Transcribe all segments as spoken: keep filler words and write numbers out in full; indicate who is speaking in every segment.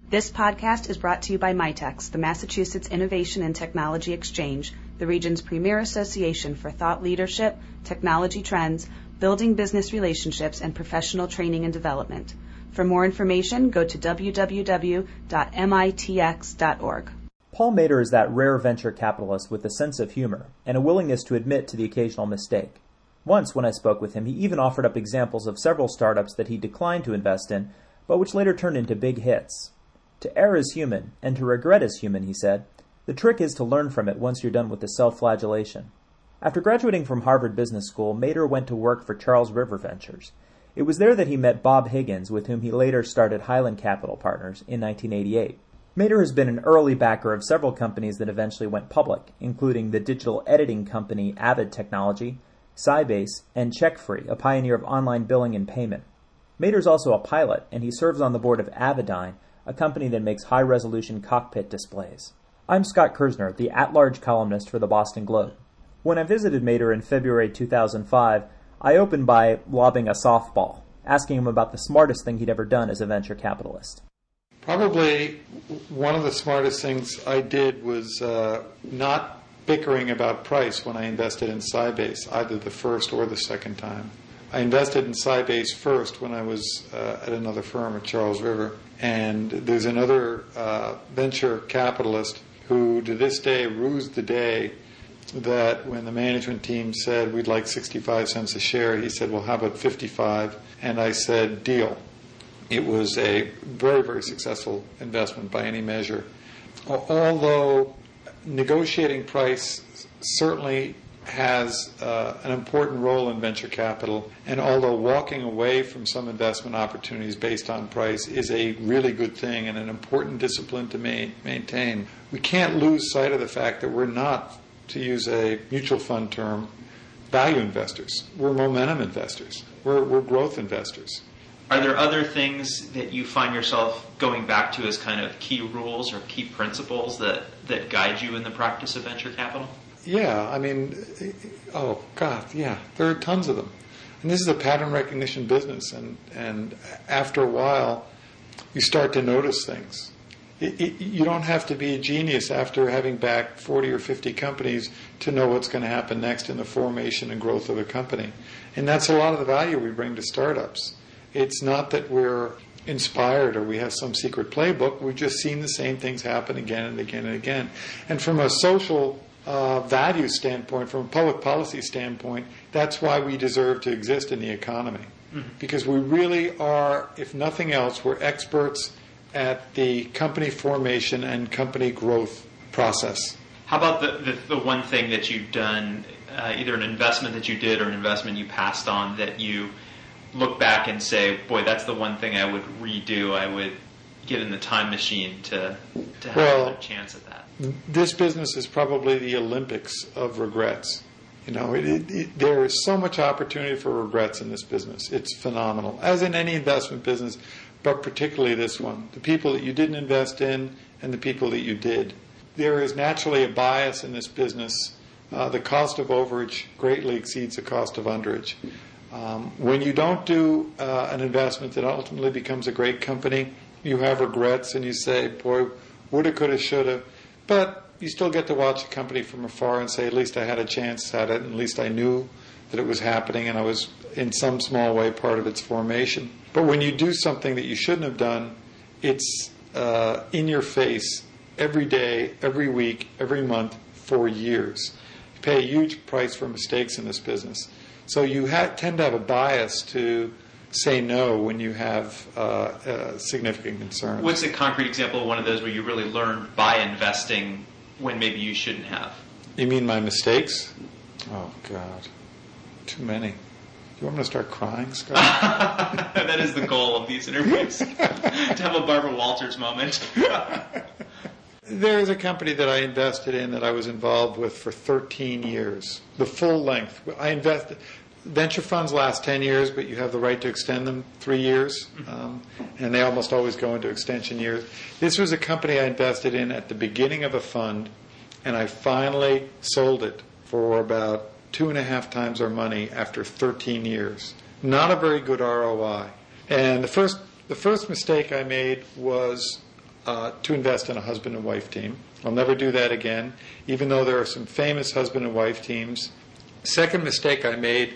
Speaker 1: This podcast is brought to you by Mitex, the Massachusetts Innovation and Technology Exchange, the region's premier association for thought leadership, technology trends, building business relationships, and professional training and development. For more information, go to w w w dot mitx dot org.
Speaker 2: Paul Maeder is that rare venture capitalist with a sense of humor and a willingness to admit to the occasional mistake. Once, when I spoke with him, he even offered up examples of several startups that he declined to invest in, but which later turned into big hits. To err is human, and to regret is human, he said. The trick is to learn from it once you're done with the self-flagellation. After graduating from Harvard Business School, Maeder went to work for Charles River Ventures. It was there that he met Bob Higgins, with whom he later started Highland Capital Partners in nineteen eighty-eight. Maeder has been an early backer of several companies that eventually went public, including the digital editing company Avid Technology, Sybase, and CheckFree, a pioneer of online billing and payment. Maeder's also a pilot, and he serves on the board of Avidyne, a company that makes high-resolution cockpit displays. I'm Scott Kersner, the at-large columnist for the Boston Globe. When I visited Maeder in February two thousand five, I opened by lobbing a softball, asking him about the smartest thing he'd ever done as a venture capitalist.
Speaker 3: Probably one of the smartest things I did was uh, not bickering about price when I invested in Sybase, either the first or the second time. I invested in Sybase first when I was uh, at another firm at Charles River. And there's another uh, venture capitalist who to this day rues the day that when the management team said we'd like sixty-five cents a share, he said, well, how about fifty-five? And I said, deal. It was a very, very successful investment by any measure. Although negotiating price certainly has uh, an important role in venture capital, and although walking away from some investment opportunities based on price is a really good thing and an important discipline to ma- maintain, we can't lose sight of the fact that we're not, to use a mutual fund term, value investors. We're momentum investors. We're, we're growth investors.
Speaker 4: Are there other things that you find yourself going back to as kind of key rules or key principles that, that guide you in the practice of venture capital?
Speaker 3: Yeah, I mean, oh, God, yeah, there are tons of them. And this is a pattern recognition business, and, and after a while, you start to notice things. It, it, you don't have to be a genius after having backed forty or fifty companies to know what's going to happen next in the formation and growth of a company. And that's a lot of the value we bring to startups. It's not that we're inspired or we have some secret playbook. We've just seen the same things happen again and again and again. And from a social Uh, value standpoint, from a public policy standpoint, that's why we deserve to exist in the economy. Mm-hmm. Because we really are, if nothing else, we're experts at the company formation and company growth process.
Speaker 4: How about the, the, the one thing that you've done, uh, either an investment that you did or an investment you passed on, that you look back and say, boy, that's the one thing I would redo. I would get in the time machine to, to have
Speaker 3: well,
Speaker 4: another chance at that.
Speaker 3: This business is probably the Olympics of regrets. You know, it, it, it, there is so much opportunity for regrets in this business. It's phenomenal, as in any investment business, but particularly this one. The people that you didn't invest in and the people that you did. There is naturally a bias in this business. Uh, the cost of overage greatly exceeds the cost of underage. Um, when you don't do uh, an investment that ultimately becomes a great company, you have regrets and you say, boy, woulda, coulda, shoulda. But you still get to watch a company from afar and say, at least I had a chance at it, and at least I knew that it was happening and I was in some small way part of its formation. But when you do something that you shouldn't have done, it's uh, in your face every day, every week, every month for years. You pay a huge price for mistakes in this business. So you ha- tend to have a bias to say no when you have uh, uh, significant concerns.
Speaker 4: What's a concrete example of one of those where you really learned by investing when maybe you shouldn't have?
Speaker 3: You mean my mistakes? Oh, God. Too many. Do you want me to start crying, Scott?
Speaker 4: That is the goal of these interviews, to have a Barbara Walters moment.
Speaker 3: There is a company that I invested in that I was involved with for thirteen years, the full length. I invested... Venture funds last ten years, but you have the right to extend them three years, um, and they almost always go into extension years. This was a company I invested in at the beginning of a fund, and I finally sold it for about two and a half times our money after thirteen years. Not a very good R O I. And the first, the first mistake I made was uh, to invest in a husband and wife team. I'll never do that again, even though there are some famous husband and wife teams. Second mistake I made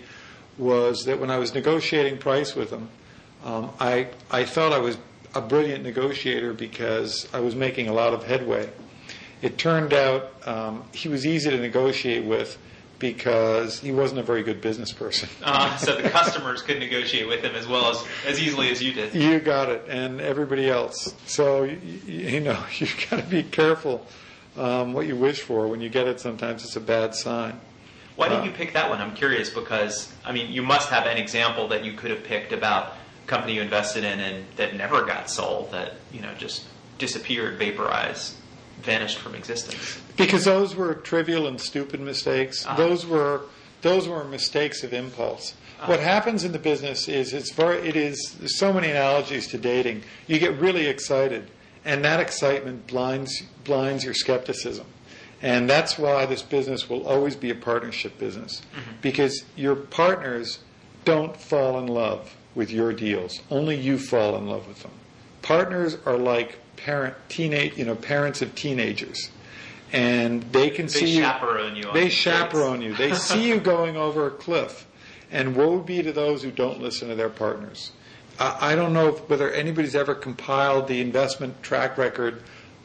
Speaker 3: was that when I was negotiating price with him, um, I, I thought I was a brilliant negotiator because I was making a lot of headway. It turned out um, he was easy to negotiate with because he wasn't a very good business person.
Speaker 4: Uh, so the customers could negotiate with him as well as, as easily as you did.
Speaker 3: You got it, and everybody else. So, you, you know, you've got to be careful um, what you wish for. When you get it, sometimes it's a bad sign.
Speaker 4: Why did
Speaker 3: uh,
Speaker 4: you pick that one? I'm curious because, I mean, you must have an example that you could have picked about a company you invested in and that never got sold, that, you know, just disappeared, vaporized, vanished from existence.
Speaker 3: Because those were trivial and stupid mistakes. Uh-huh. Those were those were mistakes of impulse. Uh-huh. What happens in the business is it's very it is there's so many analogies to dating. You get really excited, and that excitement blinds blinds your skepticism. And that's why this business will always be a partnership business, mm-hmm. because your partners don't fall in love with your deals. Only you fall in love with them. Partners are like parent teenage you know parents of teenagers, and they can
Speaker 4: they
Speaker 3: see you
Speaker 4: chaperone you.
Speaker 3: They chaperone you. They see you going over a cliff, and woe be to those who don't listen to their partners. I, I don't know if, whether anybody's ever compiled the investment track record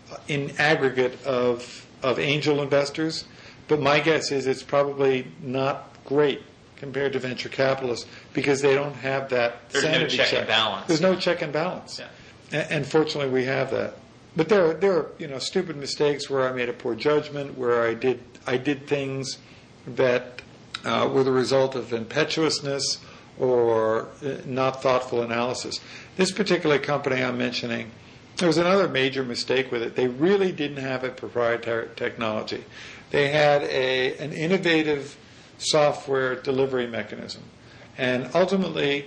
Speaker 3: in aggregate of of angel investors, but my guess is it's probably not great compared to venture capitalists because they don't have that
Speaker 4: There's
Speaker 3: sanity
Speaker 4: no check,
Speaker 3: check
Speaker 4: and balance.
Speaker 3: There's no check and balance.
Speaker 4: Yeah.
Speaker 3: And, and fortunately, we have that. But there, are, there are you know stupid mistakes where I made a poor judgment, where I did I did things that uh, were the result of impetuousness or uh, not thoughtful analysis. This particular company I'm mentioning, there was another major mistake with it. They really didn't have a proprietary technology. They had a an innovative software delivery mechanism, and ultimately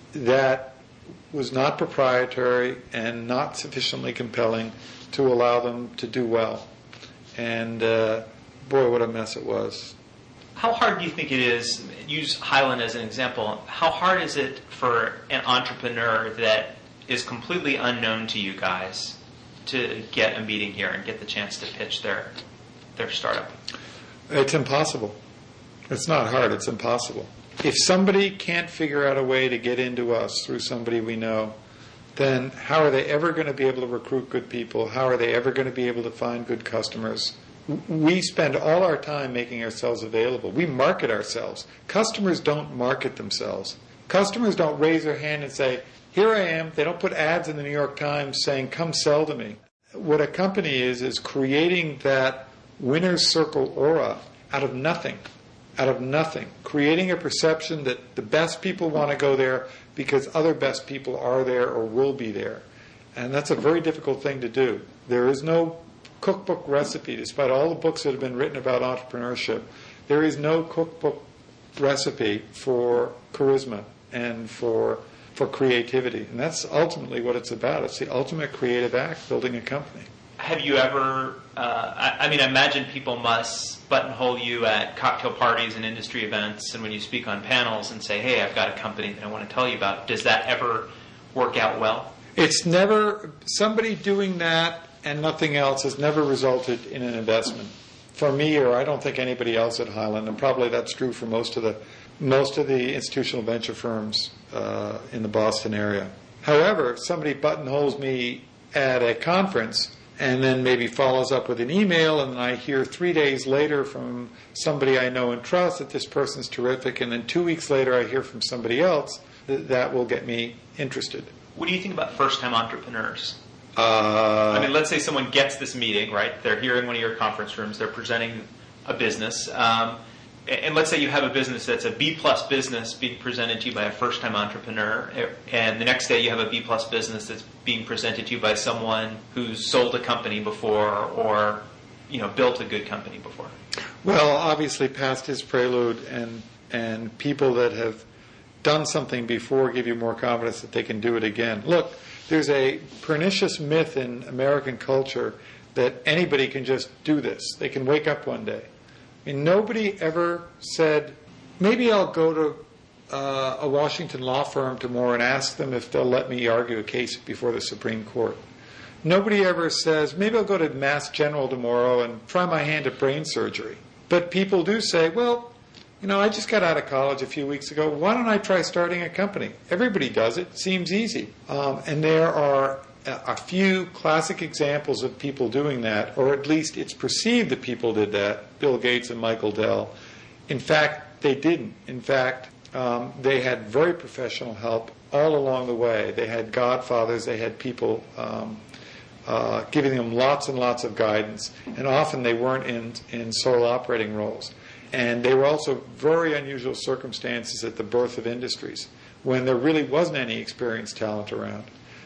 Speaker 3: that was not proprietary and not sufficiently compelling to allow them to do well. And uh, boy, what a mess it was.
Speaker 4: How hard do you think it is, use Hyland as an example, how hard is it for an entrepreneur that is completely unknown to you guys to get a meeting here and get the chance to pitch their their startup?
Speaker 3: It's impossible. It's not hard, it's impossible. If somebody can't figure out a way to get into us through somebody we know, then how are they ever going to be able to recruit good people? How are they ever going to be able to find good customers? We spend all our time making ourselves available. We market ourselves. Customers don't market themselves. Customers don't raise their hand and say, here I am. They don't put ads in the New York Times saying, come sell to me. What a company is, is creating that winner's circle aura out of nothing. Out of nothing. Creating a perception that the best people want to go there because other best people are there or will be there. And that's a very difficult thing to do. There is no cookbook recipe, despite all the books that have been written about entrepreneurship. There is no cookbook recipe for charisma and for for creativity. And that's ultimately what it's about. It's the ultimate creative act, building a company.
Speaker 4: Have you ever, uh, I, I mean, I imagine people must buttonhole you at cocktail parties and industry events and when you speak on panels and say, hey, I've got a company that I want to tell you about. Does that ever work out well?
Speaker 3: It's never, somebody doing that and nothing else has never resulted in an investment. For me, or I don't think anybody else at Hyland, and probably that's true for most of the most of the institutional venture firms uh, in the Boston area. However, if somebody buttonholes me at a conference and then maybe follows up with an email, and I hear three days later from somebody I know and trust that this person's terrific, and then two weeks later I hear from somebody else, th- that will get me interested.
Speaker 4: What do you think about first-time entrepreneurs?
Speaker 3: Uh,
Speaker 4: I mean, let's say someone gets this meeting, right? They're here in one of your conference rooms. They're presenting a business. Um, and let's say you have a business that's a B-plus business being presented to you by a first-time entrepreneur. And the next day you have a B-plus business that's being presented to you by someone who's sold a company before or, you know, built a good company before.
Speaker 3: Well, obviously past is prelude, and and people that have done something before give you more confidence that they can do it again. Look, there's a pernicious myth in American culture that anybody can just do this. They can wake up one day. I mean, nobody ever said, maybe I'll go to uh, a Washington law firm tomorrow and ask them if they'll let me argue a case before the Supreme Court. Nobody ever says, maybe I'll go to Mass General tomorrow and try my hand at brain surgery. But people do say, well, you know, I just got out of college a few weeks ago. Why don't I try starting a company? Everybody does it. Seems easy. Um, and there are a, a few classic examples of people doing that, or at least it's perceived that people did that, Bill Gates and Michael Dell. In fact, they didn't. In fact, um, they had very professional help all along the way. They had godfathers. They had people um, uh, giving them lots and lots of guidance. And often they weren't in, in sole operating roles. And they were also very unusual circumstances at the birth of industries when there really wasn't any experienced talent around.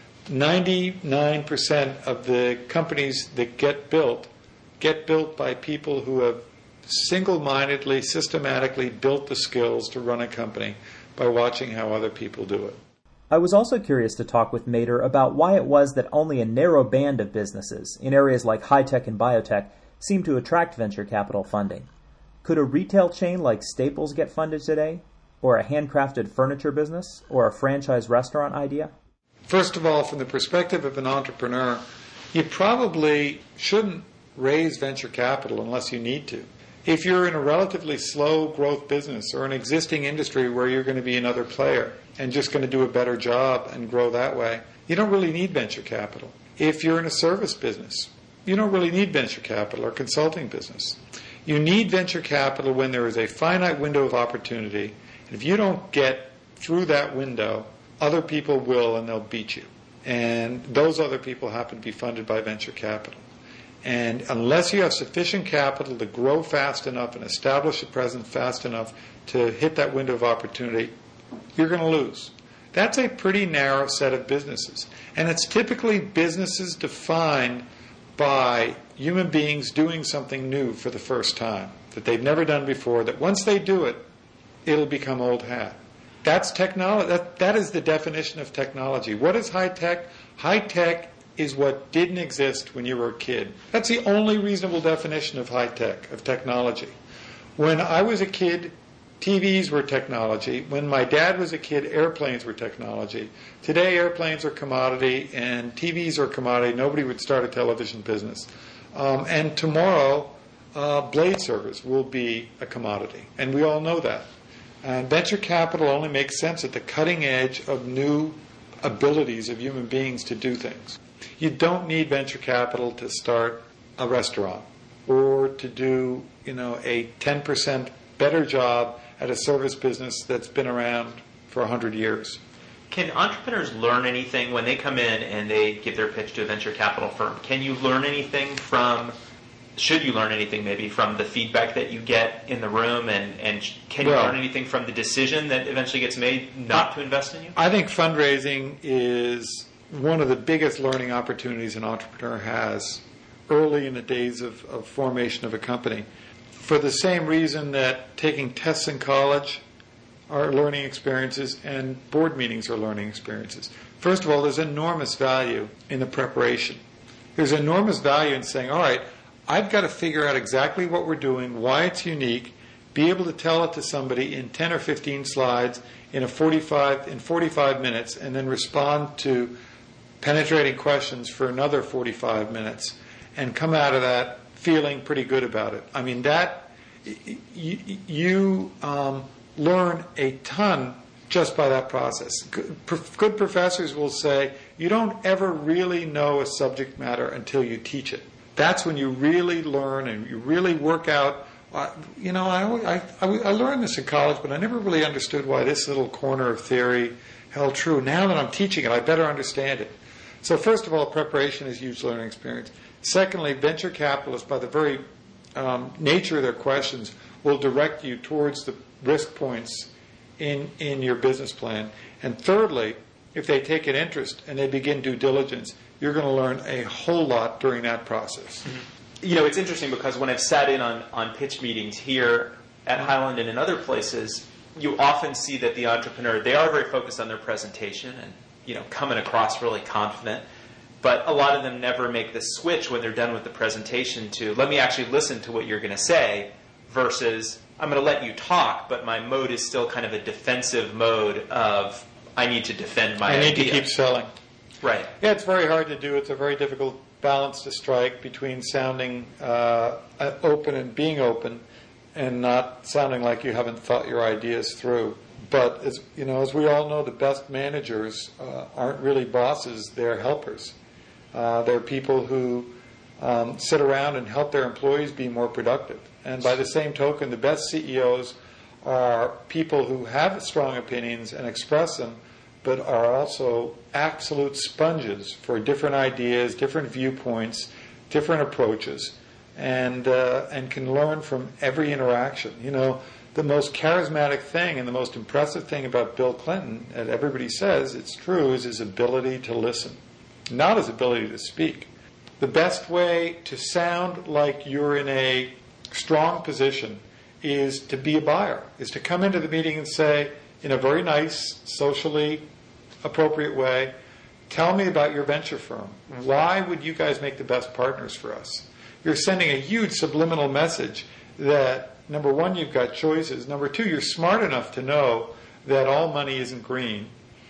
Speaker 3: ninety-nine percent of the companies that get built get built by people who have single-mindedly, systematically built the skills to run a company by watching how other people do it.
Speaker 2: I was also curious to talk with Mader about why it was that only a narrow band of businesses in areas like high-tech and biotech seem to attract venture capital funding. Could a retail chain like Staples get funded today? Or a handcrafted furniture business? Or a franchise restaurant idea?
Speaker 3: First of all, from the perspective of an entrepreneur, you probably shouldn't raise venture capital unless you need to. If you're in a relatively slow growth business or an existing industry where you're going to be another player and just going to do a better job and grow that way, you don't really need venture capital. If you're in a service business, you don't really need venture capital or consulting business. You need venture capital when there is a finite window of opportunity. And if you don't get through that window, other people will, and they'll beat you. And those other people happen to be funded by venture capital. And unless you have sufficient capital to grow fast enough and establish a presence fast enough to hit that window of opportunity, you're going to lose. That's a pretty narrow set of businesses. And it's typically businesses defined by human beings doing something new for the first time that they've never done before, that once they do it, it'll become old hat. That's technology. That, that is the definition of technology. What is high tech? High tech is what didn't exist when you were a kid. That's the only reasonable definition of high tech, of technology. When I was a kid, T Vs were technology. When my dad was a kid, airplanes were technology. Today, airplanes are commodity and T Vs are commodity. Nobody would start a television business. Um, and tomorrow, uh, blade servers will be a commodity. And we all know that. And venture capital only makes sense at the cutting edge of new abilities of human beings to do things. You don't need venture capital to start a restaurant or to do, you know, a ten percent better job at a service business that's been around for one hundred years.
Speaker 4: Can entrepreneurs learn anything when they come in and they give their pitch to a venture capital firm? Can you learn anything from, should you learn anything maybe from the feedback that you get in the room, and, and can you well, learn anything from the decision that eventually gets made not to invest in you?
Speaker 3: I think fundraising is one of the biggest learning opportunities an entrepreneur has early in the days of, of formation of a company. For the same reason that taking tests in college are learning experiences and board meetings are learning experiences. First of all, there's enormous value in the preparation. There's enormous value in saying, all right, I've got to figure out exactly what we're doing, why it's unique, be able to tell it to somebody in ten or fifteen slides in a forty-five in forty-five minutes, and then respond to penetrating questions for another forty-five minutes, and come out of that feeling pretty good about it. I mean, that you, you um, learn a ton just by that process. Good, good professors will say, you don't ever really know a subject matter until you teach it. That's when you really learn and you really work out. Uh, you know, I, I, I learned this in college, but I never really understood why this little corner of theory held true. Now that I'm teaching it, I better understand it. So first of all, preparation is a huge learning experience. Secondly, venture capitalists, by the very um, nature of their questions, will direct you towards the risk points in, in your business plan. And thirdly, if they take an interest and they begin due diligence, you're going to learn a whole lot during that process.
Speaker 4: Mm-hmm. You know, it's interesting because when I've sat in on, on pitch meetings here at Highland and in other places, you often see that the entrepreneur, they are very focused on their presentation and, you know, coming across really confident. But a lot of them never make the switch when they're done with the presentation to, let me actually listen to what you're going to say, versus, I'm going to let you talk, but my mode is still kind of a defensive mode of, I need to defend my idea.
Speaker 3: I need to keep selling.
Speaker 4: Right.
Speaker 3: Yeah, it's very hard to do. It's a very difficult balance to strike between sounding uh, open and being open, and not sounding like you haven't thought your ideas through. But as you know, as we all know, the best managers uh, aren't really bosses; they're helpers. Uh, they're people who um, sit around and help their employees be more productive. And by the same token, the best C E Os are people who have strong opinions and express them, but are also absolute sponges for different ideas, different viewpoints, different approaches, and uh, and can learn from every interaction. You know, the most charismatic thing and the most impressive thing about Bill Clinton, and everybody says it's true, is his ability to listen, not his ability to speak. The best way to sound like you're in a strong position is to be a buyer, is to come into the meeting and say, in a very nice, socially appropriate way, tell me about your venture firm. Why would you guys make the best partners for us? You're sending a huge subliminal message that, number one, you've got choices. Number two, you're smart enough to know that all money isn't green.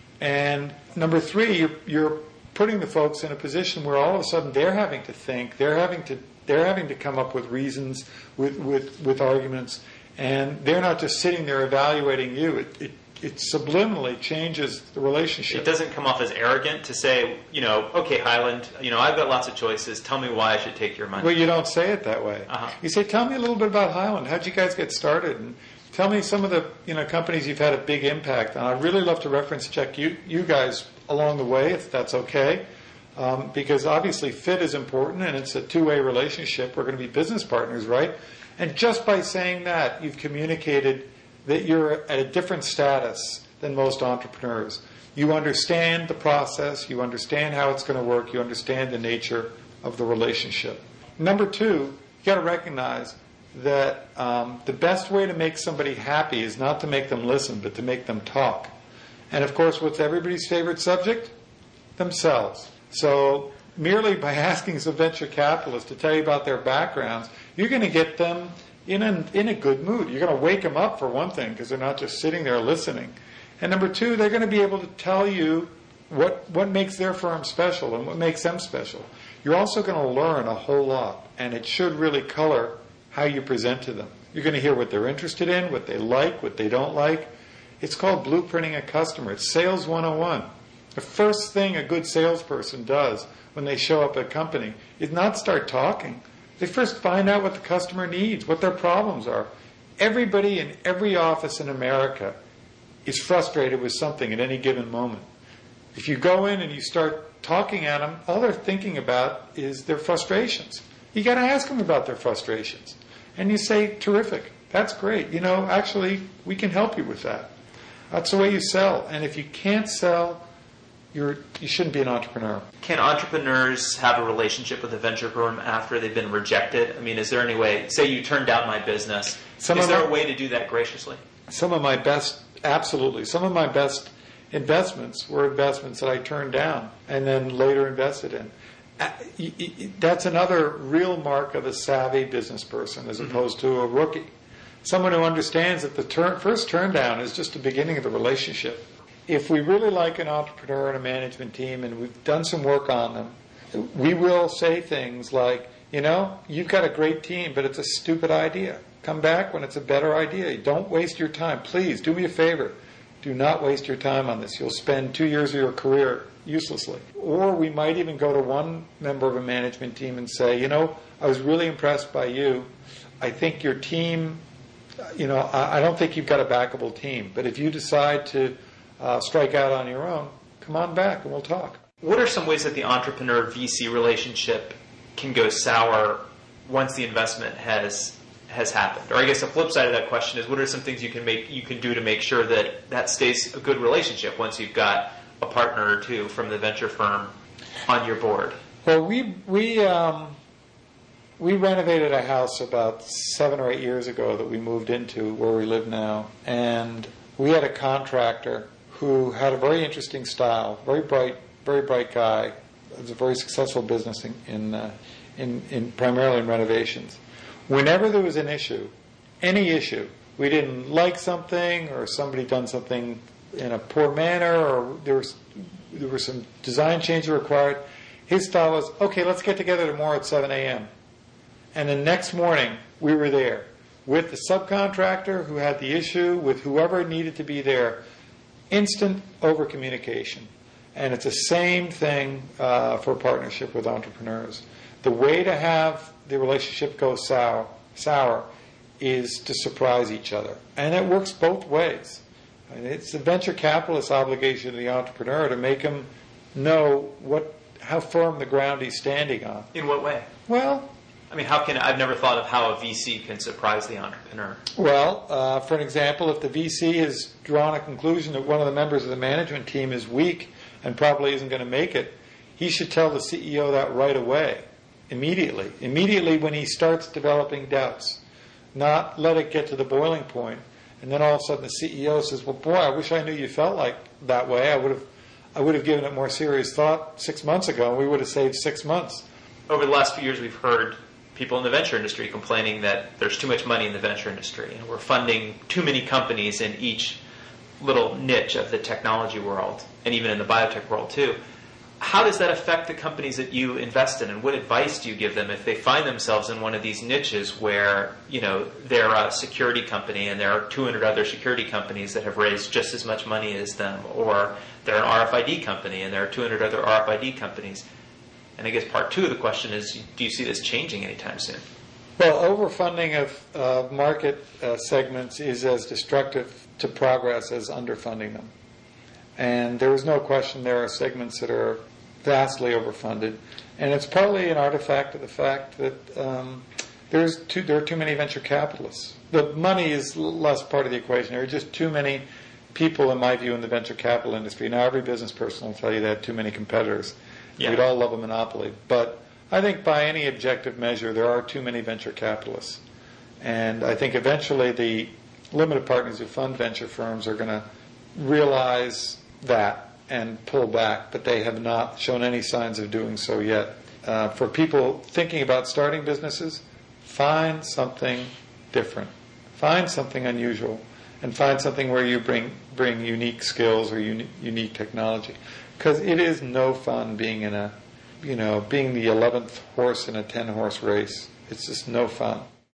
Speaker 3: And number three, you're, you're putting the folks in a position where all of a sudden they're having to think, they're having to they're having to come up with reasons, with, with, with arguments, and they're not just sitting there evaluating you. It, it it subliminally changes the relationship.
Speaker 4: It doesn't come off as arrogant to say, you know, okay, Highland, you know, I've got lots of choices. Tell me why I should take your money.
Speaker 3: Well, you don't say it that way.
Speaker 4: Uh-huh.
Speaker 3: You say, tell me a little bit about Highland. How'd you guys get started? And tell me some of the, you know, companies you've had a big impact on. I'd really love to reference check you, you guys along the way, if that's okay. Um, because obviously fit is important, and it's a two-way relationship. We're going to be business partners, right? And just by saying that, you've communicated that you're at a different status than most entrepreneurs. You understand the process. You understand how it's going to work. You understand the nature of the relationship. Number two, you got to recognize that um, the best way to make somebody happy is not to make them listen, but to make them talk. And of course, what's everybody's favorite subject? Themselves. So merely by asking some venture capitalists to tell you about their backgrounds, you're going to get them in a, in a good mood. You're going to wake them up, for one thing, because they're not just sitting there listening. And number two, they're going to be able to tell you what, what makes their firm special and what makes them special. You're also going to learn a whole lot, and it should really color how you present to them. You're going to hear what they're interested in, what they like, what they don't like. It's called blueprinting a customer. It's Sales one oh one. The first thing a good salesperson does when they show up at a company is not start talking. They first find out what the customer needs, what their problems are. Everybody in every office in America is frustrated with something at any given moment. If you go in and you start talking at them, all they're thinking about is their frustrations. You got to ask them about their frustrations. And you say, terrific, that's great. You know, actually, we can help you with that. That's the way you sell. And if you can't sell, You're, you shouldn't be an entrepreneur.
Speaker 4: Can entrepreneurs have a relationship with a venture firm after they've been rejected? I mean, is there any way, say you turned down my business,
Speaker 3: some
Speaker 4: is there
Speaker 3: my,
Speaker 4: a way to do that graciously?
Speaker 3: Some of my best, absolutely, some of my best investments were investments that I turned down and then later invested in. That's another real mark of a savvy business person as opposed to a rookie. Someone who understands that the turn, first turn down is just the beginning of the relationship. If we really like an entrepreneur and a management team and we've done some work on them, we will say things like, you know, you've got a great team, but it's a stupid idea. Come back when it's a better idea. Don't waste your time. Please, do me a favor. Do not waste your time on this. You'll spend two years of your career uselessly. Or we might even go to one member of a management team and say, you know, I was really impressed by you. I think your team, you know, I, I don't think you've got a backable team. But if you decide to Uh, strike out on your own, come on back and we'll talk.
Speaker 4: What are some ways that the entrepreneur-V C relationship can go sour once the investment has has happened? Or I guess the flip side of that question is, what are some things you can make you can do to make sure that that stays a good relationship once you've got a partner or two from the venture firm on your board?
Speaker 3: Well, we we um, we renovated a house about seven or eight years ago that we moved into where we live now, and we had a contractor who had a very interesting style, very bright, very bright guy. It was a very successful business in in, uh, in in primarily in renovations. Whenever there was an issue, any issue, we didn't like something or somebody done something in a poor manner, or there was there were some design changes required. His style was, okay, let's get together tomorrow at seven a.m. And the next morning, we were there with the subcontractor who had the issue, with whoever needed to be there. Instant over communication. And it's the same thing uh, for a partnership with entrepreneurs. The way to have the relationship go sour, sour is to surprise each other. And it works both ways. And it's the venture capitalist's obligation to the entrepreneur to make him know what how firm the ground he's standing on.
Speaker 5: In what way?
Speaker 3: Well,
Speaker 5: I mean, how can I've never thought of how a V C can surprise the entrepreneur.
Speaker 3: Well, uh, for an example, if the V C has drawn a conclusion that one of the members of the management team is weak and probably isn't going to make it, he should tell the C E O that right away, immediately. Immediately when he starts developing doubts. Not let it get to the boiling point, and then all of a sudden the C E O says, well, boy, I wish I knew you felt like that way. I would have I would have given it more serious thought six months ago, and we would have saved six months.
Speaker 5: Over the last few years, we've heard people in the venture industry complaining that there's too much money in the venture industry, and we're funding too many companies in each little niche of the technology world, and even in the biotech world too. How does that affect the companies that you invest in, and what advice do you give them if they find themselves in one of these niches where, you know, they're a security company and there are two hundred other security companies that have raised just as much money as them, or they're an R F I D company and there are two hundred other R F I D companies? And I guess part two of the question is, do you see this changing anytime soon?
Speaker 3: Well, overfunding of uh, market uh, segments is as destructive to progress as underfunding them. And there is no question there are segments that are vastly overfunded. And it's partly an artifact of the fact that um, there's too, there are too many venture capitalists. The money is less part of the equation. There are just too many people, in my view, in the venture capital industry. Now, every business person will tell you they have too many competitors. Yeah. We'd all love a monopoly. But I think by any objective measure, there are too many venture capitalists. And I think eventually the limited partners who fund venture firms are going to realize that and pull back, but they have not shown any signs of doing so yet. Uh, for people thinking about starting businesses, find something different. Find something unusual, and find something where you bring bring unique skills or uni- unique technology. Because it is no fun being in a, you know, being the eleventh horse in a ten-horse race. It's just no fun.